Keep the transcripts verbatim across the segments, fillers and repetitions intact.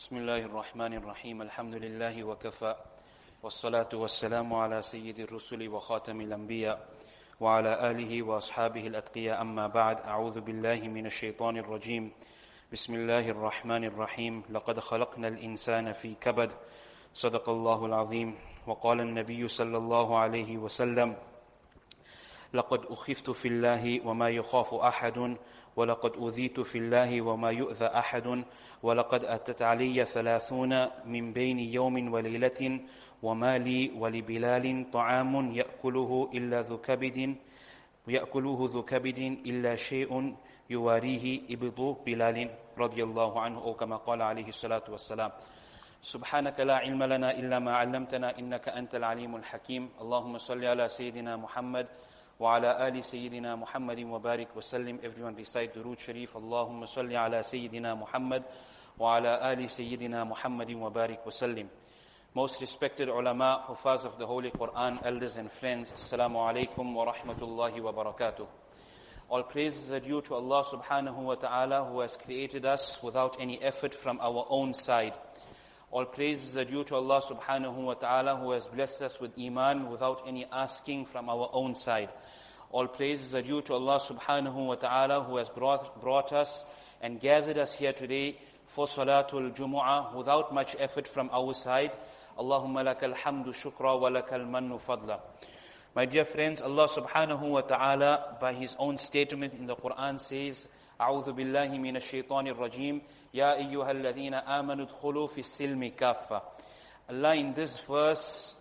بسم الله الرحمن الرحيم الحمد لله وكفى والصلاة والسلام على سيد الرسل وخاتم الأنبياء وعلى آله وأصحابه الأتقياء أما بعد أعوذ بالله من الشيطان الرجيم بسم الله الرحمن الرحيم لقد خلقنا الإنسان في كبد صدق الله العظيم وقال النبي صلى الله عليه وسلم لقد أخفت في الله وما يخاف أحد ولقد أذيت في الله وما يؤذى أحد ولقد أتت علي ثلاثون من بين يوم وليلة وما لي ولبلال طعام يأكله إلا ذو كبد يأكله ذو كبد إلا شيء يواريه إبض بلال رضي الله عنه أو كما قال عليه الصلاة والسلام سبحانك لا علم لنا إلا ما علمتنا إنك أنت العليم الحكيم اللهم صل على سيدنا محمد وعلى آل سيدنا محمد وبارك وسلم. Everyone recite Durood Sharif. اللهم صل على سيدنا محمد وعلى آل سيدنا محمد وبارك وسلم. Most respected ulama, hufaz of the Holy Quran, elders and friends, Assalamu alaikum wa rahmatullahi wa barakatuh. All praises are due to Allah subhanahu wa ta'ala who has created us without any effort from our own side. All praises are due to Allah subhanahu wa ta'ala who has blessed us with iman without any asking from our own side. All praises are due to Allah subhanahu wa ta'ala who has brought, brought us and gathered us here today for Salatul Jumu'ah without much effort from our side. Allahumma lakal hamdu shukra wa lakal mannu fadla. My dear friends, Allah subhanahu wa ta'ala by His own statement in the Quran says, أعوذ بالله من الشيطان الرجيم يا أيها الذين آمنوا ادخلوا في السلم كافة. Allah in this verse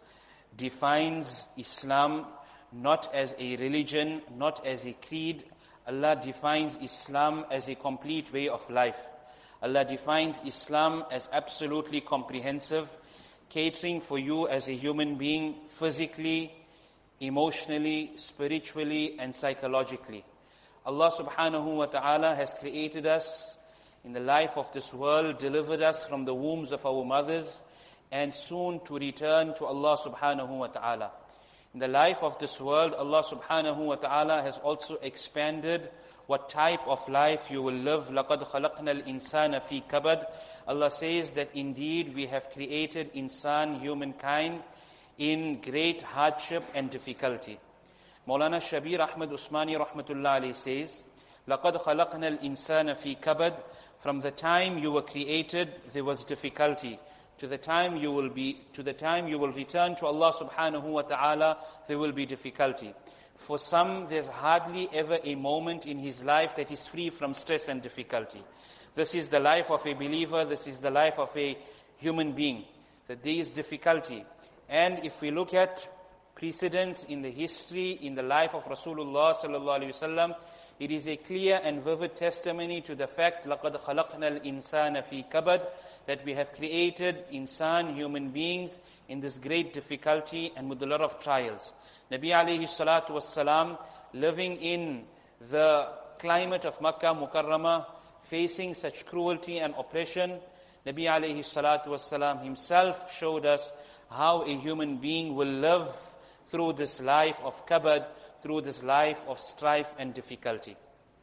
defines Islam not as a religion, not as a creed. Allah defines Islam as a complete way of life. Allah defines Islam as absolutely comprehensive, catering for you as a human being physically, emotionally, spiritually, and psychologically. Allah subhanahu wa ta'ala has created us in the life of this world, delivered us from the wombs of our mothers, and soon to return to Allah subhanahu wa ta'ala. In the life of this world, Allah subhanahu wa ta'ala has also expanded what type of life you will live. لَقَدْ خَلَقْنَا الْإِنسَانَ فِي كَبَدٍ. Allah says that indeed we have created insan, humankind, in great hardship and difficulty. Maulana Shabir Ahmad Usmani rahmatullah alayhi says, لَقَدْ خَلَقْنَا الْإِنسَانَ فِي كَبَدٍ. From the time you were created, there was difficulty. To the time you will be, to the time you will return to Allah subhanahu wa ta'ala, there will be difficulty. For some, there's hardly ever a moment in his life that is free from stress and difficulty. This is the life of a believer, this is the life of a human being, that there is difficulty. And if we look at precedents in the history, in the life of Rasulullah sallallahu alaihi wasallam, it is a clear and vivid testimony to the fact لَقَدْ خَلَقْنَا الْإِنسَانَ فِي كَبَدٍ, that we have created insan, human beings, in this great difficulty and with a lot of trials. Nabi alayhi salatu wassalam, living in the climate of Makkah Mukarramah, facing such cruelty and oppression, Nabi alayhi salatu wassalam himself showed us how a human being will live through this life of kabad, through this life of strife and difficulty.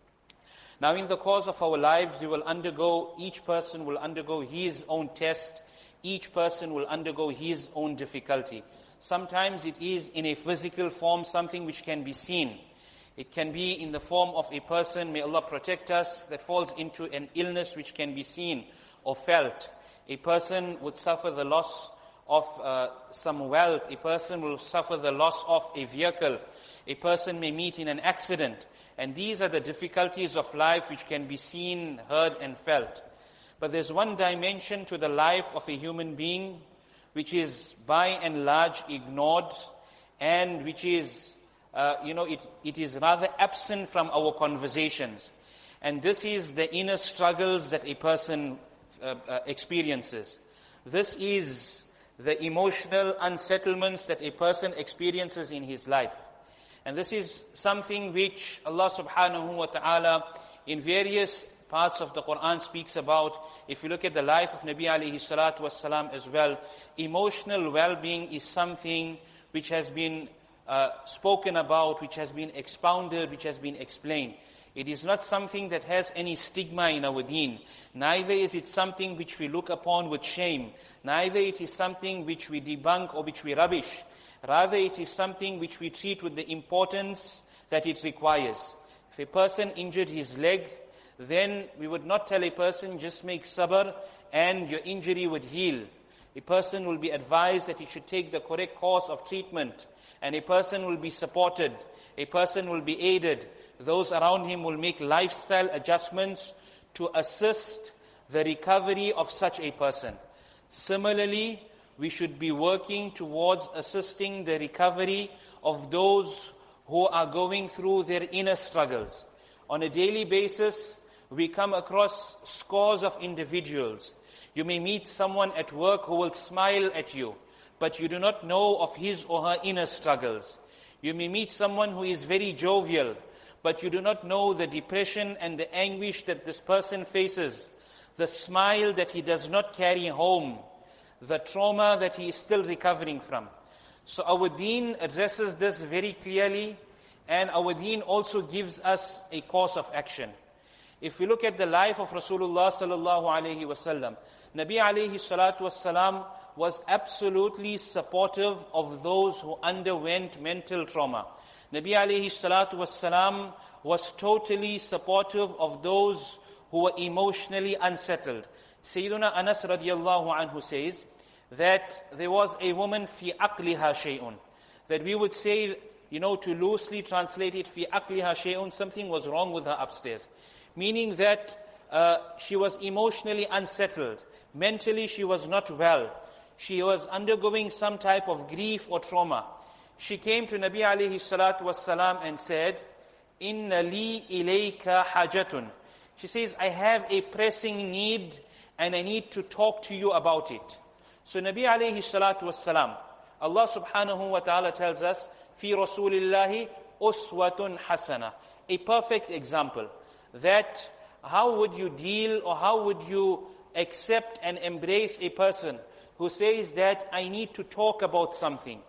Now in the course of our lives, we will undergo, each person will undergo his own test, each person will undergo his own difficulty. Sometimes it is in a physical form, something which can be seen. It can be in the form of a person, may Allah protect us, that falls into an illness which can be seen or felt. A person would suffer the loss of uh, some wealth. A person will suffer the loss of a vehicle. A person may meet in an accident. And these are the difficulties of life which can be seen, heard and felt. But there's one dimension to the life of a human being which is by and large ignored and which is, uh, you know, it, it is rather absent from our conversations. And this is the inner struggles that a person uh, uh, experiences. This is the emotional unsettlements that a person experiences in his life. And this is something which Allah subhanahu wa ta'ala in various parts of the Quran speaks about. If you look at the life of Nabi alayhi salatu wassalam as well, emotional well-being is something which has been uh, spoken about, which has been expounded, which has been explained. It is not something that has any stigma in our deen. Neither is it something which we look upon with shame. Neither it is something which we debunk or which we rubbish. Rather, it is something which we treat with the importance that it requires. If a person injured his leg, then we would not tell a person, just make sabr and your injury would heal. A person will be advised that he should take the correct course of treatment, and a person will be supported. A person will be aided. Those around him will make lifestyle adjustments to assist the recovery of such a person. Similarly, we should be working towards assisting the recovery of those who are going through their inner struggles. On a daily basis, we come across scores of individuals. You may meet someone at work who will smile at you, but you do not know of his or her inner struggles. You may meet someone who is very jovial, but you do not know the depression and the anguish that this person faces, the smile that he does not carry home, the trauma that he is still recovering from. So our deen addresses this very clearly, and our deen also gives us a course of action. If we look at the life of Rasulullah sallallahu alaihi wasallam, Nabi alayhi salatu wassalam was absolutely supportive of those who underwent mental trauma. Nabi alayhi salatu wassalam was totally supportive of those who were emotionally unsettled. Sayyiduna Anas radiallahu anhu says that there was a woman fi aqliha shay'un. That we would say, you know, to loosely translate it, fi aqliha shay'un, something was wrong with her upstairs. Meaning that uh, she was emotionally unsettled. Mentally she was not well. She was undergoing some type of grief or trauma. She came to Nabi alayhi salatu wassalam and said, Inna li ilayka hajatun. She says, I have a pressing need and I need to talk to you about it. So Nabi alayhi salatu wassalam, Allah subhanahu wa ta'ala tells us, Fi Rasulillahi uswatun hasana. A perfect example. That how would you deal or how would you accept and embrace a person who says that I need to talk about something.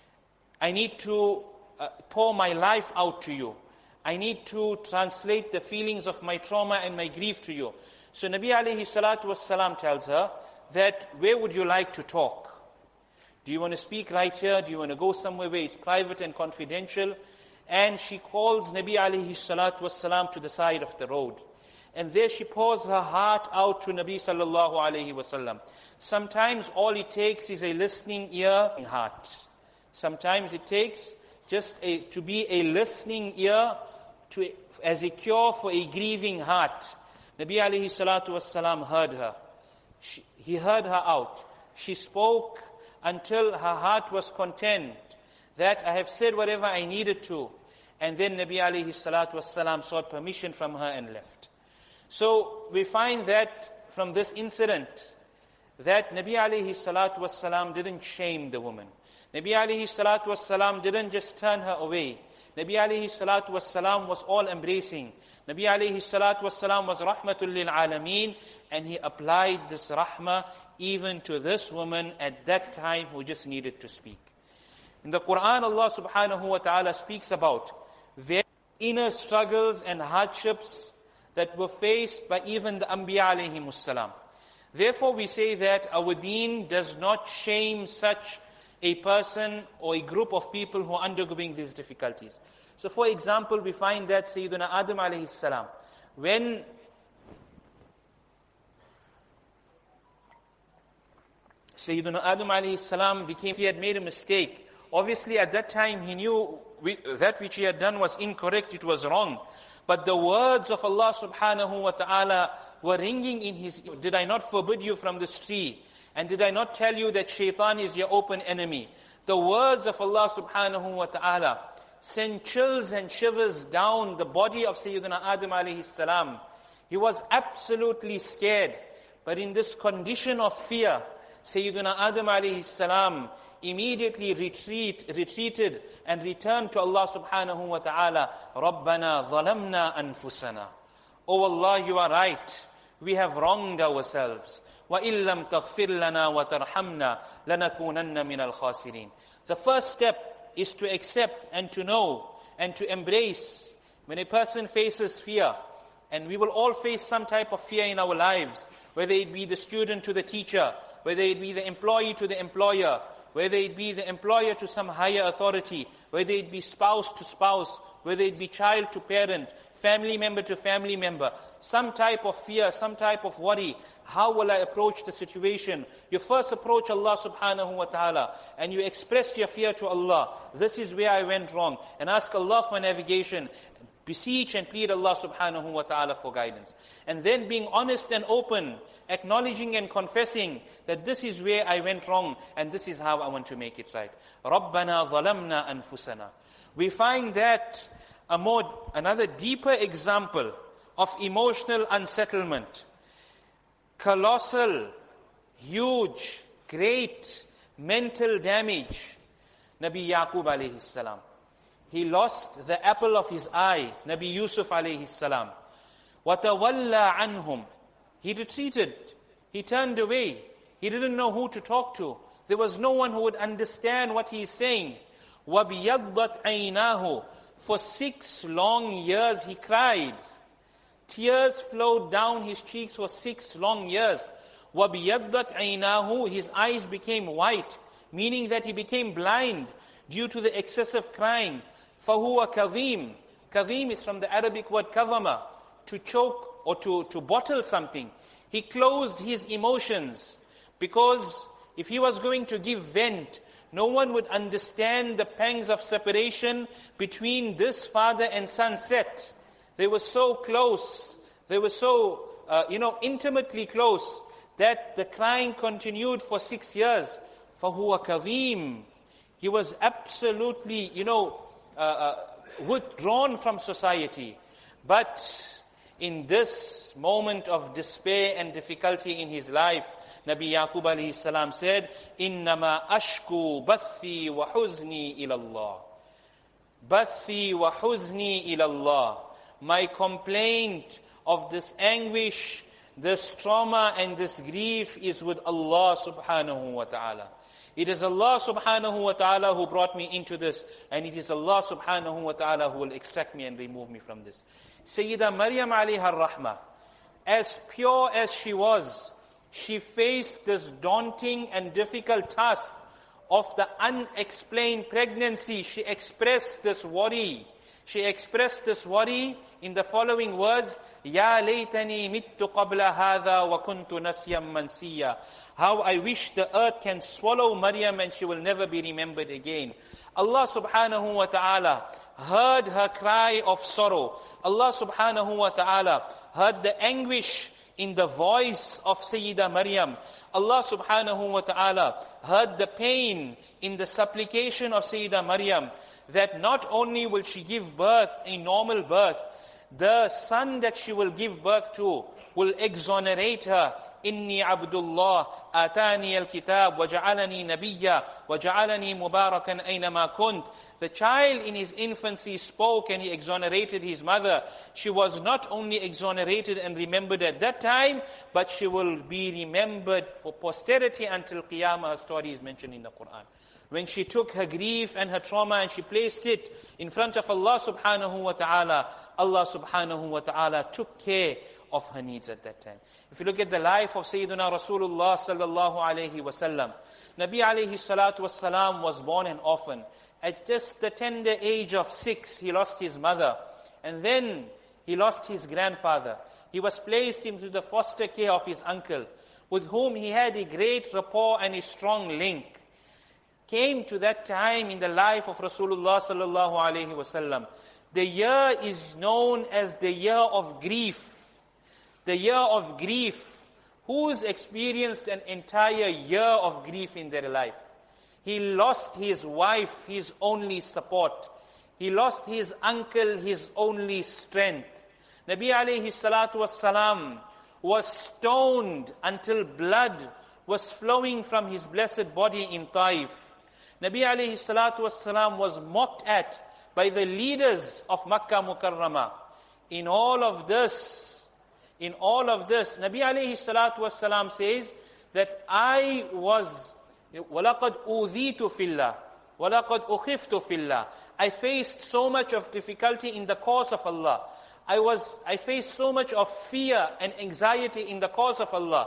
I need to uh, pour my life out to you. I need to translate the feelings of my trauma and my grief to you. So Nabi alayhi salatu wassalam tells her that where would you like to talk? Do you want to speak right here? Do you want to go somewhere where it's private and confidential? And she calls Nabi alayhi salatu wassalam to the side of the road. And there she pours her heart out to Nabi sallallahu alayhi wasallam. Sometimes all it takes is a listening ear and heart. Sometimes it takes just a, to be a listening ear to, as a cure for a grieving heart. Nabi alayhi salatu wassalam heard her. She, he heard her out. She spoke until her heart was content that I have said whatever I needed to. And then Nabi alayhi salatu wassalam sought permission from her and left. So we find that from this incident, that Nabi alayhi salatu wassalam didn't shame the woman. Nabi alayhi salatu wassalam didn't just turn her away. Nabi alayhi salatu wassalam was all embracing. Nabi alayhi salatu wassalam was rahmatul lil alameen, and he applied this rahmah even to this woman at that time who just needed to speak. In the Quran, Allah subhanahu wa ta'ala speaks about their inner struggles and hardships that were faced by even the Anbiya alayhimus salam. Therefore we say that our deen does not shame such a person or a group of people who are undergoing these difficulties. So for example, we find that Sayyidina Adam alayhi salam, when Sayyidina Adam alayhi salam became, he had made a mistake. Obviously at that time he knew we, that which he had done was incorrect, it was wrong. But the words of Allah subhanahu wa ta'ala were ringing in his ear. Did I not forbid you from this tree? And did I not tell you that shaitan is your open enemy? The words of Allah subhanahu wa ta'ala sent chills and shivers down the body of Sayyidina Adam alayhi salam. He was absolutely scared. But in this condition of fear, Sayyidina Adam alayhi salam immediately retreat, retreated and returned to Allah subhanahu wa ta'ala. Rabbana zalamna anfusana. Oh Allah, you are right. We have wronged ourselves. Wa illam taghfir lana wa tarhamna lanakunanna min al-khasirin. The first step is to accept and to know and to embrace. When a person faces fear, and we will all face some type of fear in our lives, whether it be the student to the teacher, whether it be the employee to the employer, whether it be the employer to some higher authority, whether it be spouse to spouse, whether it be child to parent, family member to family member, some type of fear, some type of worry. How will I approach the situation? You first approach Allah subhanahu wa ta'ala and you express your fear to Allah. This is where I went wrong. And ask Allah for navigation. Beseech and plead Allah subhanahu wa ta'ala for guidance. And then being honest and open, acknowledging and confessing that this is where I went wrong and this is how I want to make it right. رَبَّنَا ظَلَمْنَا أَنفُسَنَا. We find that a more, another deeper example of emotional unsettlement. Colossal, huge, great mental damage. Nabi Yaqub alayhi salam. He lost the apple of his eye, Nabi Yusuf alayhi salam. وَتَوَلَّى عَنْهُمْ. He retreated. He turned away. He didn't know who to talk to. There was no one who would understand what he is saying. وَبِيَضَّتْ عَيْنَاهُ. For six long years he cried. Tears flowed down his cheeks for six long years. وَبِيَضَّتْ عَيْنَاهُ. His eyes became white, meaning that he became blind due to the excessive crying. فَهُوَ كَظِيمٌ. Kazim is from the Arabic word kazama, to choke or to, to bottle something. He closed his emotions because if he was going to give vent, no one would understand the pangs of separation between this father and son Set. They were so close, they were so, uh, you know, intimately close that the crying continued for six years. فَهُوَ كَظِيمٌ. He was absolutely, you know, uh, uh, withdrawn from society. But in this moment of despair and difficulty in his life, Nabi Yaqub alayhi salam said, إِنَّمَا أَشْكُو بَثِّي وَحُزْنِي إِلَى اللَّهِ. بَثِّي وَحُزْنِي إِلَى اللَّهِ. My complaint of this anguish, this trauma and this grief is with Allah subhanahu wa ta'ala. It is Allah subhanahu wa ta'ala who brought me into this, and it is Allah subhanahu wa ta'ala who will extract me and remove me from this. Sayyidah Maryam alayha rahmah, as pure as she was, she faced this daunting and difficult task of the unexplained pregnancy. She expressed this worry. She expressed this worry in the following words, Ya laytani mittu qabla hadha wa kuntu nasyam mansiya. How I wish the earth can swallow Maryam and she will never be remembered again. Allah subhanahu wa ta'ala heard her cry of sorrow. Allah subhanahu wa ta'ala heard the anguish in the voice of Sayyidah Maryam. Allah subhanahu wa ta'ala heard the pain in the supplication of Sayyidah Maryam, that not only will she give birth, a normal birth, the son that she will give birth to will exonerate her. Inni Abdullah atani al-kitab wa ja'alani nabiyya wa ja'alani mubarakan aynama kunt. The child in his infancy spoke and he exonerated his mother. She was not only exonerated and remembered at that time, but she will be remembered for posterity until Qiyamah. Her story is mentioned in the Quran. When she took her grief and her trauma and she placed it in front of Allah subhanahu wa ta'ala, Allah subhanahu wa ta'ala took care of her needs at that time. If you look at the life of Sayyidina Rasulullah sallallahu alayhi wa sallam, Nabi alayhi salatu was salam was born an orphan. At just the tender age of six, he lost his mother. And then he lost his grandfather. He was placed into the foster care of his uncle, with whom he had a great rapport and a strong link. Came to that time in the life of Rasulullah sallallahu alayhi wa sallam. The year is known as the year of grief. The year of grief. Who's experienced an entire year of grief in their life? He lost his wife, his only support. He lost his uncle, his only strength. Nabi alayhi salatu wassalam was stoned until blood was flowing from his blessed body in Taif. Nabi alayhi salatu wassalam was mocked at by the leaders of Makkah Mukarramah. In all of this, in all of this, Nabi alayhi salatu wassalam says that I was, وَلَقَدْ أُوذِيتُ فِي اللَّهِ. وَلَقَدْ أُخِفْتُ فِي اللَّهِ. I faced so much of difficulty in the cause of Allah. I was, I faced so much of fear and anxiety in the cause of Allah.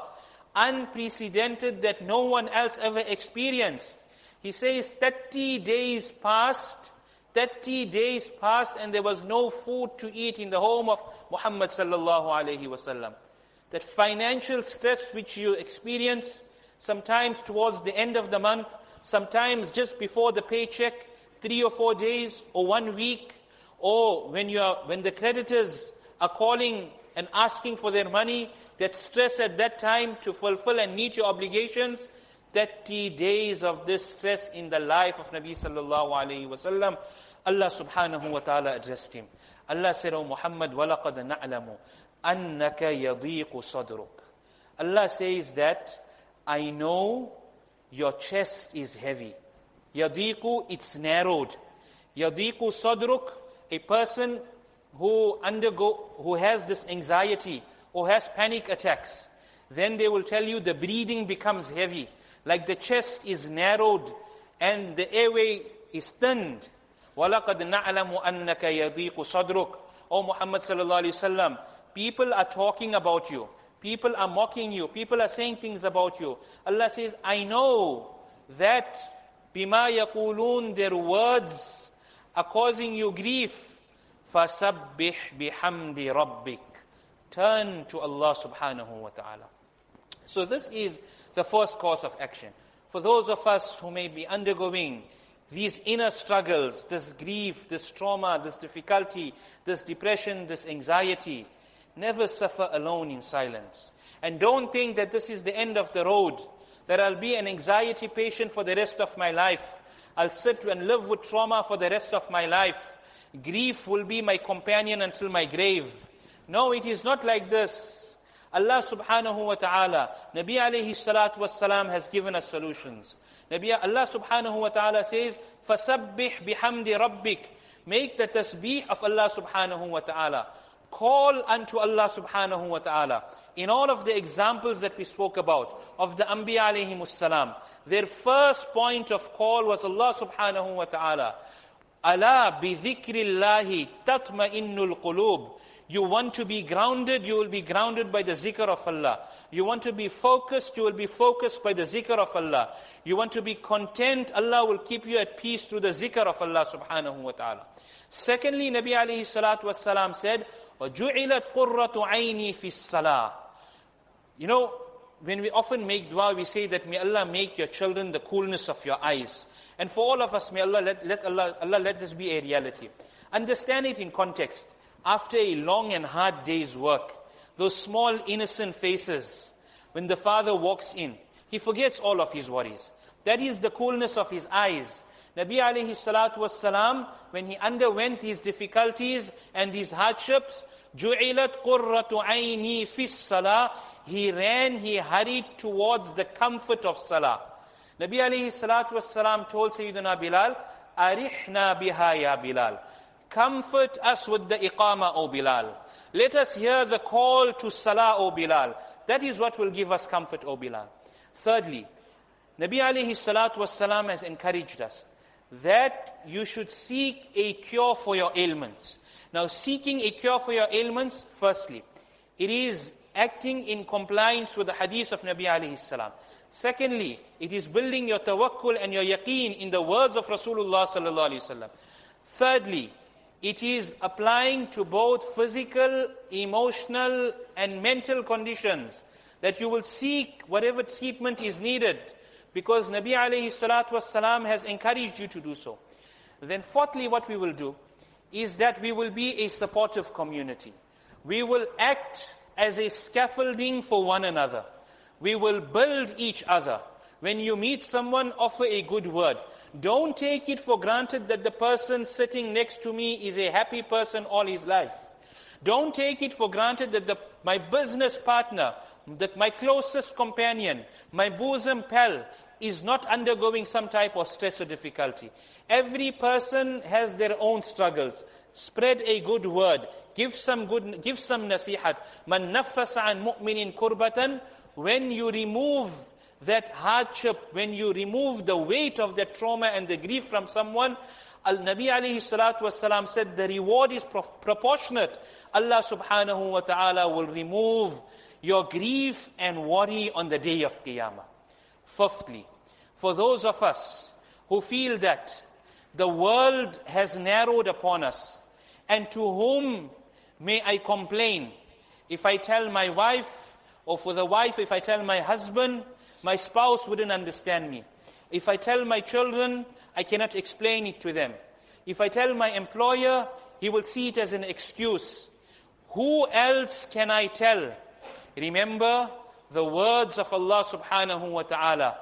Unprecedented that no one else ever experienced. He says thirty days passed, thirty days passed and there was no food to eat in the home of Muhammad sallallahu alayhi wasallam. That financial stress which you experience, sometimes towards the end of the month, sometimes just before the paycheck, three or four days or one week, or when you are, when the creditors are calling and asking for their money, that stress at that time to fulfill and meet your obligations, thirty days of this stress in the life of Nabi sallallahu alayhi wasallam, Allah subhanahu wa ta'ala addressed him. Allah said, "O Muhammad, وَلَقَدْ نَعْلَمُ أَنَّكَ يَضِيقُ صَدْرُكَ." Allah says that, I know your chest is heavy. Yadiqu, it's narrowed. Yadiqu sadruk, a person who undergo, who has this anxiety, or has panic attacks, then they will tell you the breathing becomes heavy, like the chest is narrowed and the airway is thinned. وَلَقَدْ نَعْلَمُ أَنَّكَ يَضِيقُ صَدْرُكَ. O Muhammad sallallahu alaihi wasallam, people are talking about you. People are mocking you. People are saying things about you. Allah says, I know that bima yaqulun, their words are causing you grief. فَسَبِّحْ بِحَمْدِ رَبِّكَ. Turn to Allah subhanahu wa ta'ala. So this is the first course of action. For those of us who may be undergoing these inner struggles, this grief, this trauma, this difficulty, this depression, this anxiety, never suffer alone in silence. And don't think that this is the end of the road, that I'll be an anxiety patient for the rest of my life. I'll sit and live with trauma for the rest of my life. Grief will be my companion until my grave. No, it is not like this. Allah subhanahu wa ta'ala, Nabi alayhi salatu wassalam has given us solutions. Nabi, Allah subhanahu wa ta'ala says, فَسَبِّحْ بِحَمْدِ رَبِّكَ. Make the tasbih of Allah subhanahu wa ta'ala. Call unto Allah subhanahu wa ta'ala. In all of the examples that we spoke about, of the Anbiya alayhimus salam, their first point of call was Allah subhanahu wa ta'ala. Ala bi dhikrillahi tatma'innul qulub. You want to be grounded, you will be grounded by the zikr of Allah. You want to be focused, you will be focused by the zikr of Allah. You want to be content, Allah will keep you at peace through the zikr of Allah subhanahu wa ta'ala. Secondly, Nabi alayhi salatu wassalam said, وَجُعِلَتْ قُرَّةُ عَيْنِي فِي الصَّلَاةِ. You know, when we often make dua, we say that may Allah make your children the coolness of your eyes. And for all of us, may Allah let, let Allah, Allah let this be a reality. Understand it in context. After a long and hard day's work, those small innocent faces, when the father walks in, he forgets all of his worries. That is the coolness of his eyes. Nabi alayhi salatu wassalam, when he underwent these difficulties and these hardships, جُعِلَتْ قُرَّةُ عَيْنِي فِي الصَّلَاةِ. He ran, he hurried towards the comfort of salah. Nabi alayhi salatu wassalam told Sayyidina Bilal, أَرِحْنَا بِهَا يَا Bilal. Comfort us with the iqama, O Bilal. Let us hear the call to salah, O Bilal. That is what will give us comfort, O Bilal. Thirdly, Nabi alayhi salatu wassalam has encouraged us that you should seek a cure for your ailments. Now, seeking a cure for your ailments, firstly, it is acting in compliance with the hadith of Nabi alayhi salam. Secondly, it is building your tawakkul and your yaqeen in the words of Rasulullah sallallahu alayhi wasallam. Thirdly, it is applying to both physical, emotional, and mental conditions, that you will seek whatever treatment is needed, because Nabi alayhi salatu wassalam has encouraged you to do so. Then fourthly, what we will do is that we will be a supportive community. We will act as a scaffolding for one another. We will build each other. When you meet someone, offer a good word. Don't take it for granted that the person sitting next to me is a happy person all his life. Don't take it for granted that the, my business partner, that my closest companion, my bosom pal, is not undergoing some type of stress or difficulty. Every person has their own struggles. Spread a good word. Give some good, give some nasihat. Man naffasa an mu'minin kurbatan. When you remove that hardship, when you remove the weight of that trauma and the grief from someone, Al-Nabi alayhi salatu wasalam said the reward is pro- proportionate. Allah subhanahu wa ta'ala will remove your grief and worry on the day of Qiyamah. Fifthly, for those of us who feel that the world has narrowed upon us, and to whom may I complain? If I tell my wife, or for the wife, if I tell my husband, my spouse wouldn't understand me. If I tell my children, I cannot explain it to them. If I tell my employer, he will see it as an excuse. Who else can I tell? Remember the words of Allah subhanahu wa ta'ala,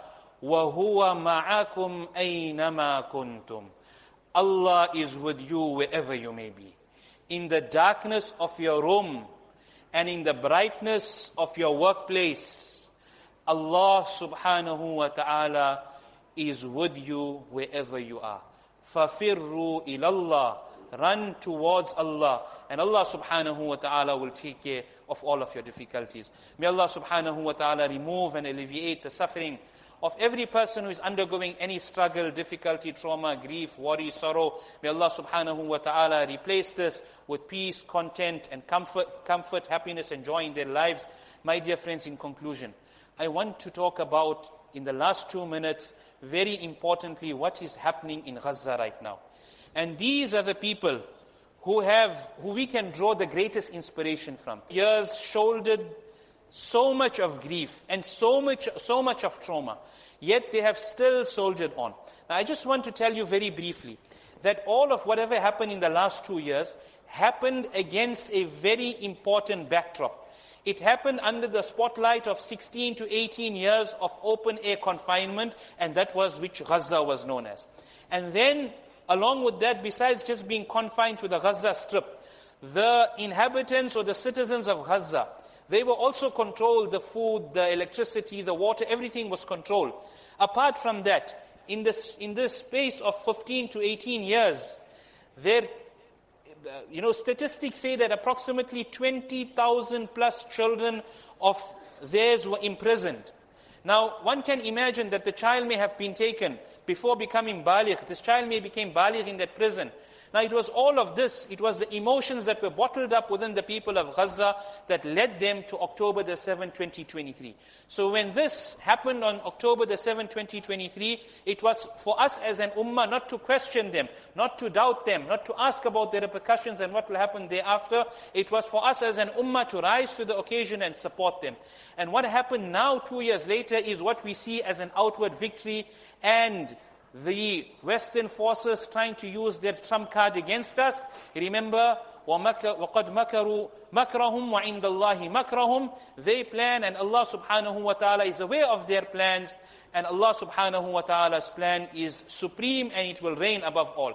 وَهُوَ مَعَكُمْ أَيْنَمَا كُنْتُمْ. Allah is with you wherever you may be. In the darkness of your room and in the brightness of your workplace, Allah subhanahu wa ta'ala is with you wherever you are. فَفِرُّوا إِلَى اللَّهِ. Run towards Allah, and Allah subhanahu wa ta'ala will take care of all of your difficulties. May Allah subhanahu wa ta'ala remove and alleviate the suffering of every person who is undergoing any struggle, difficulty, trauma, grief, worry, sorrow. May Allah subhanahu wa ta'ala replace this with peace, content, and comfort, comfort, happiness, and joy in their lives. My dear friends, in conclusion, I want to talk about, in the last two minutes, very importantly, what is happening in Gaza right now. And these are the people who have, who we can draw the greatest inspiration from. Years shouldered so much of grief and so much, so much of trauma, yet they have still soldiered on. Now, I just want to tell you very briefly that all of whatever happened in the last two years happened against a very important backdrop. It happened under the spotlight of sixteen to eighteen years of open-air confinement, and that was which Gaza was known as. And then, along with that, besides just being confined to the Gaza Strip, the inhabitants or the citizens of Gaza, they were also controlled, the food, the electricity, the water, everything was controlled. Apart from that, in this, in this space of fifteen to eighteen years, there, you know, statistics say that approximately twenty thousand plus children of theirs were imprisoned. Now, one can imagine that the child may have been taken before becoming baligh. This child may became baligh in that prison. Now, it was all of this, it was the emotions that were bottled up within the people of Gaza that led them to October the seventh, twenty twenty-three. So when this happened on October the seventh, twenty twenty-three, it was for us as an ummah not to question them, not to doubt them, not to ask about the repercussions and what will happen thereafter. It was for us as an ummah to rise to the occasion and support them. And what happened now, two years later, is what we see as an outward victory, and the Western forces trying to use their trump card against us. Remember, وَقَدْ مَكَرُوا مَكْرَهُمْ وَعِنْدَ اللَّهِ مَكْرَهُمْ. They plan, and Allah subhanahu wa ta'ala is aware of their plans, and Allah subhanahu wa ta'ala's plan is supreme, and it will reign above all.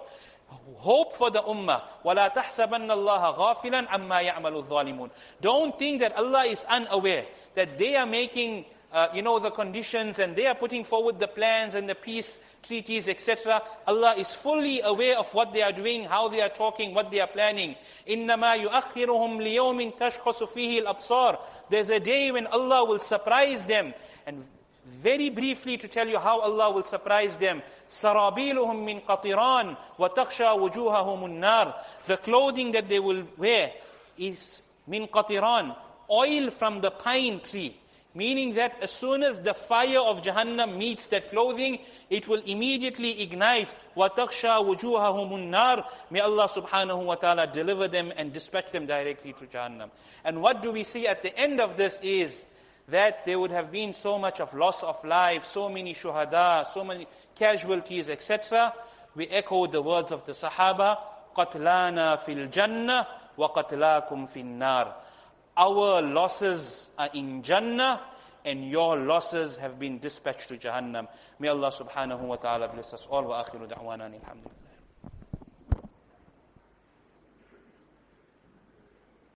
Hope for the ummah. وَلَا تَحْسَبَنَّ اللَّهَ غَافِلًا عَمَّا يَعْمَلُ الظَّالِمُونَ. Don't think that Allah is unaware, that they are making Uh, you know, the conditions, and they are putting forward the plans and the peace treaties, et cetera. Allah is fully aware of what they are doing, how they are talking, what they are planning. إِنَّمَا يُؤَخِّرُهُمْ لِيَوْمٍ تَشْخَصُ فِيهِ الْأَبْصَارِ. There's a day when Allah will surprise them. And very briefly to tell you how Allah will surprise them. سَرَابِيلُهُمْ مِنْ قَطِرَانٍ وَتَخْشَى وُجُوهَهُمُ النَّارِ. The clothing that they will wear is مِنْ قَطِرَانٍ, oil from the pine tree. Meaning that as soon as the fire of Jahannam meets that clothing, it will immediately ignite. وَتَخْشَى وُجُوهَهُمُ النَّارِ. May Allah subhanahu wa ta'ala deliver them and dispatch them directly to Jahannam. And what do we see at the end of this is that there would have been so much of loss of life, so many shuhada, so many casualties, et cetera. We echo the words of the Sahaba, قَتْلَانَا فِي الْجَنَّةِ وَقَتْلَاكُمْ فِي النَّارِ. Our losses are in Jannah, and your losses have been dispatched to Jahannam. May Allah subhanahu wa ta'ala bless us all. Wa akhiru da'wana alhamdulillah.